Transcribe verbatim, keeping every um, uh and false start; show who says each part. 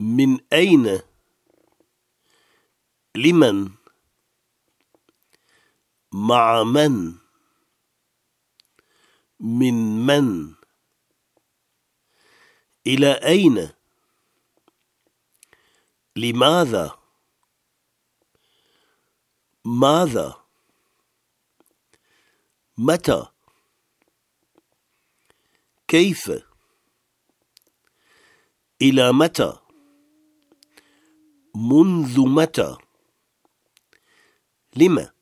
Speaker 1: من أين؟ لمن؟ مع من؟ من من؟ إلى أين؟ لماذا؟ ماذا؟ متى؟ كيف؟ إلى متى؟ منذ متى؟ لم؟